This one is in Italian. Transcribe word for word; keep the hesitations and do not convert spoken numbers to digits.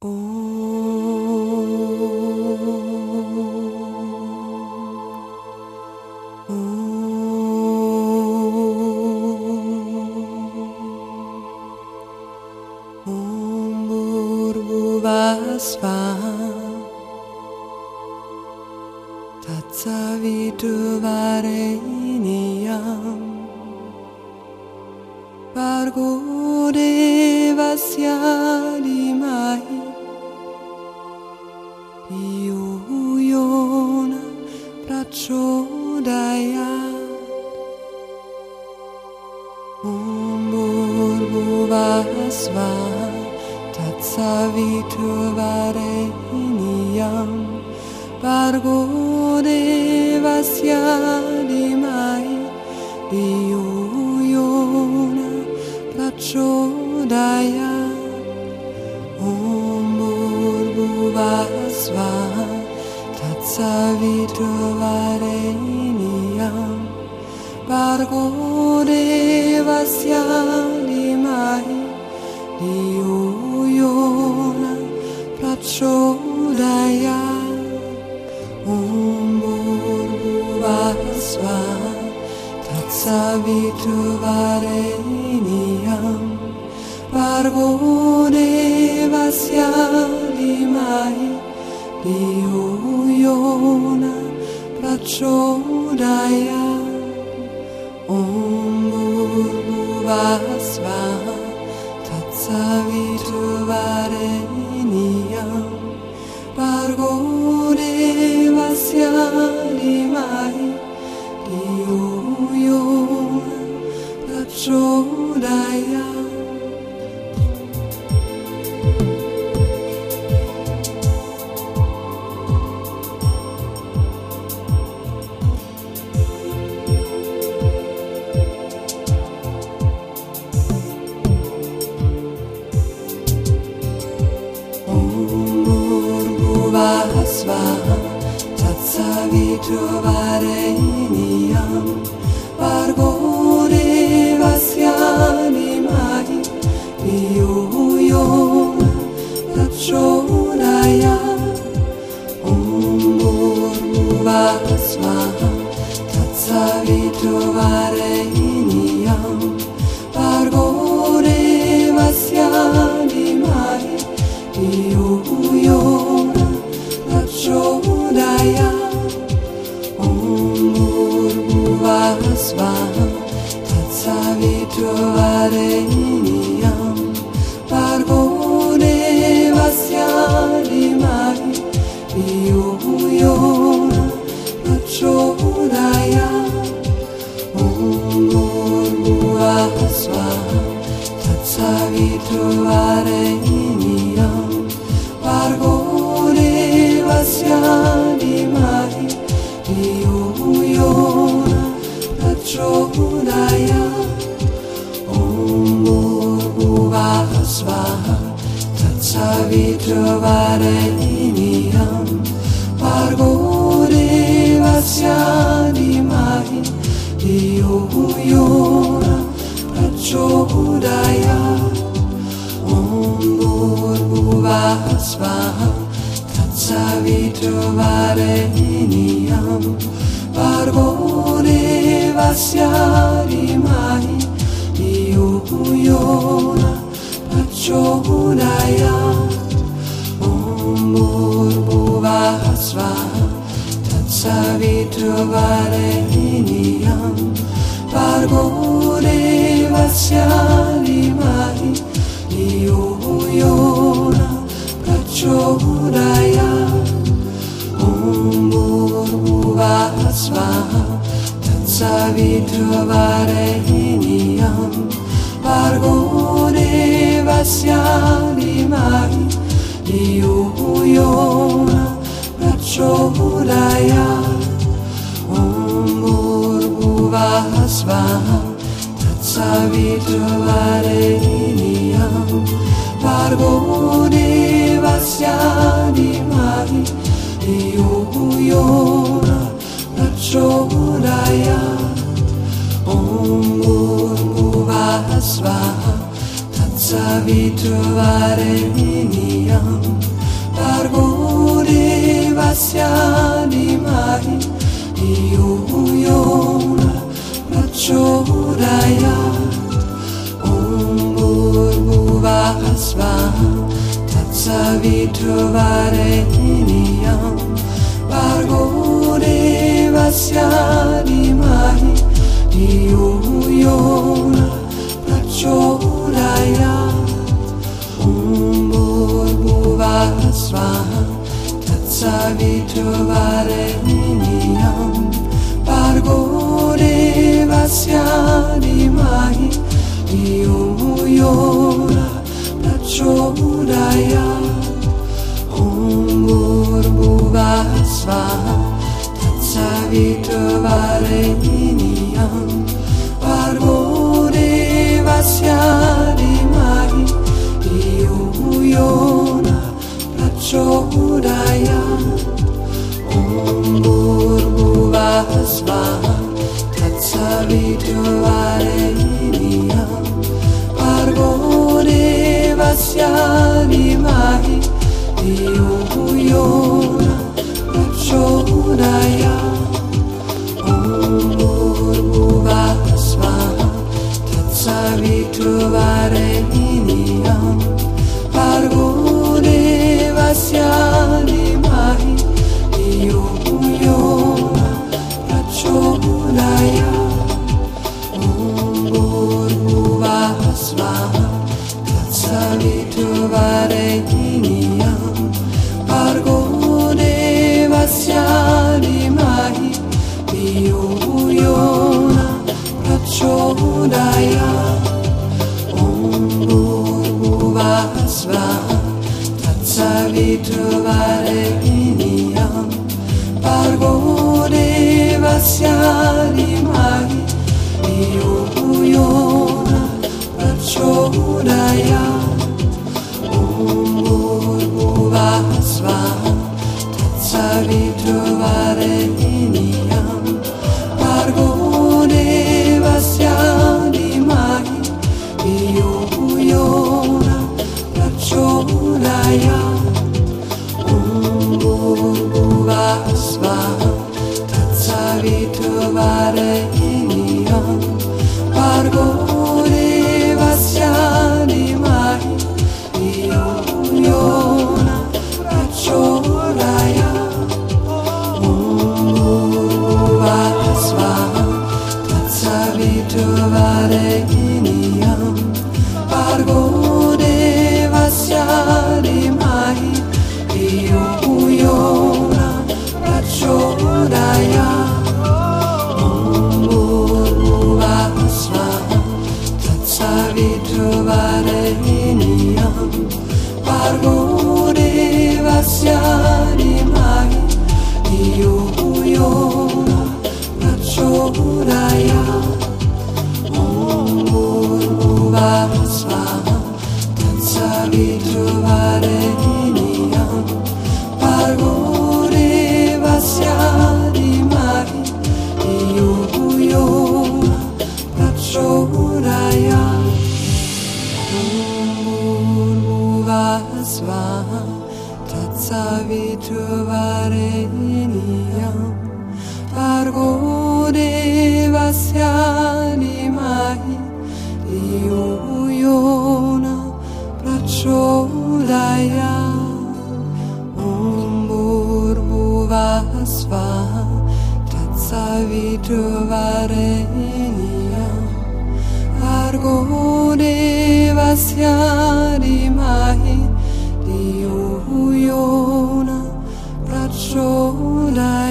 Tatsaviturvareniyam Bhargo devasya dhimahi Dhiyo yona prachodayat Om Bhurvuvah Svaha Tatsaviturvareniyam Bhargo devasya dhimahi Dhiyo yona prachodayat Om Bhurvuvah Svaha Tatsaviturvareniyam Bhargo devasya dhimahi Dhiyo yona prachodayat Om Bhurvuvah Svaha Tatsaviturvareniyam Bhargo devasya dhimahi Dhiyo yona prachodayat Om Bhurvuvah Svaha Tatsaviturvareniyam Bhargo devasya dhimahi Dhiyo yona prachodayat Svaha Tatsaviturvareniyam Bhargo devasya dhimahi Dhiyo yona prachodayat Om Bhurvuvah Svaha Tatsaviturvareniyam Bhargo devasya dhimahi Dhiyo yona prachodayat Om Bhurvuvah Svaha Tatsaviturvareniyam Bhargo devasya dhimahi Dhiyo yona prachodayat Om Bhurvuvah Svaha Tatsaviturvareniyam Bhargo devasya dhimahi Dhiyo yona prachodayat Om Bhurvuvah Svaha Tatsaviturvareniyam Bhargo devasya dhimahi Dhiyo yona prachodayat Om Bhurvuvah Svaha Tatsaviturvareniyam Bhargo devasya dhimahi Dhiyo yona prachodayat Om Bhurvuvah Svaha Tatsaviturvareniyam Bhargo devasya dhimahi Dhiyo yona prachodayat Om Bhurvuvah Svaha Tatsaviturvareniyam Bhargo devasya dhimahi Dhiyo yona prachodayat Om Bhurvuvah Svaha Tatsaviturvareniyam Bhargo devasya dhimahi Dhiyo yona prachodayat Om Bhurvuvah Svaha Tatsaviturvareniyam prachodayat Om Bhurbhuvah Svaha Tatsavituvarenyam Bhargo Devasya Dhimahi Dhiyo yo na prachodayat Om Bhurbhuvah Svaha Tatsavituvarenyam Bhargo Devasya Dhimahi Dhiyo yo na prachodayat Om Bhurbhuvah Svaha Tatsavituvarenyam Bhargo Devasya Dhimahi Dhiyo yo na prachodayat Om Bhurbhuvah Svaha Tatsavituvarenyam Bhargo Devasya Dhimahi Dhiyo yo na prachodayat Om Bhurbhuvah Svaha Tatsavituvarenyam Bhargo Devasya Dhimahi Dhiyo yo na prachodayat Om Bhurbhuvah Svaha Tatsavituvarenyam Bhargo Devasya Dhimahi Dhiyo yo na prachodayat Om Bhurbhuvah Svaha Tatsavituvarenyam Bhargo Devasya Dhimahi Dhiyo yo na prachodayat Om Bhurbhuvah Svaha Tatsavituvarenyam Bhargo Devasya Dhimahi Dhiyo yo na prachodayat Om Bhurbhuvah Svaha Tatsavituvarenyam Bhargo Devasya Dhimahi Dhiyo yo na prachodayat Om Bhurbhuvah Svaha Tatsavituvarenyam Bhargo Devasya Dhimahi Dhiyo yo na prachodayat Om Bhurbhuvah Svaha Tatsavituvarenyam Bhargo Devasya Dhimahi Dhiyo yo na prachodayat Om Bhurbhuvah Svaha Tatsavituvarenyam Bhargo Devasya Dhimahi Dhiyo yo na prachodayat Om Bhurbhuvah Svaha Tatsavituvarenyam Bhargo Devasya Dhimahi Dhiyo yo na prachodayat Om Bhurbhuvah Svaha Tatsavituvarenyam Bhargo Devasya Dhimahi Dhiyo yo na prachodayat